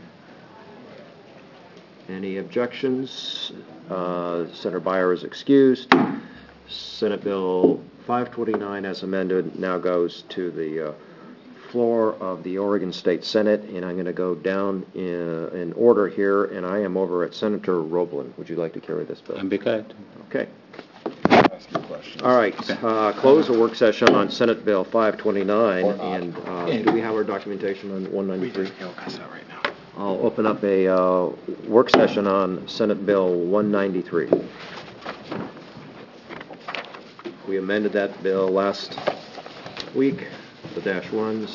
S1: Any objections? Uh, Senator Beyer is excused. Senate Bill five twenty-nine as amended now goes to the uh, floor of the Oregon State Senate, and I'm going to go down in, in order here, and I am over at Senator Roblin. Would you like to carry this bill?
S5: I'd be glad.
S1: Okay. All right. Uh, close the work session on Senate Bill five twenty-nine, and uh, do we have our documentation on one ninety-three? I'll open up a uh, work session on Senate Bill one ninety-three. We amended that bill last week, the dash ones.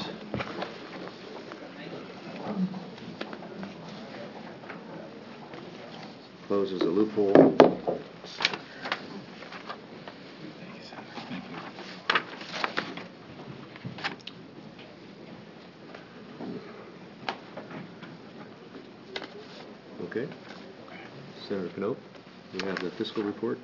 S1: Closes a loophole. Okay. Senator Knoop, we have the fiscal report.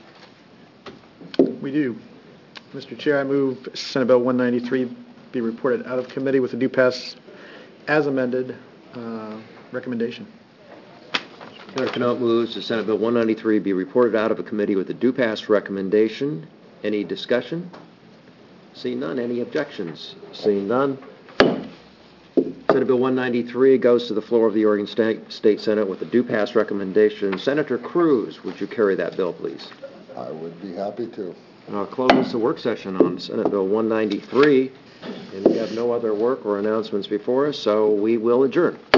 S11: We do. Mister Chair, I move Senate Bill one ninety-three be reported out of committee with a due pass as amended uh, recommendation.
S1: Senator Knoop moves that Senate Bill one ninety-three be reported out of a committee with a due pass recommendation. Any discussion? Seeing none. Any objections? Seeing none. Senate Bill one ninety-three goes to the floor of the Oregon State, State Senate with a due pass recommendation. Senator Cruz, would you carry that bill, please?
S6: I would be happy to.
S1: And I'll close the work session on Senate Bill one ninety-three, and we have no other work or announcements before us, so we will adjourn.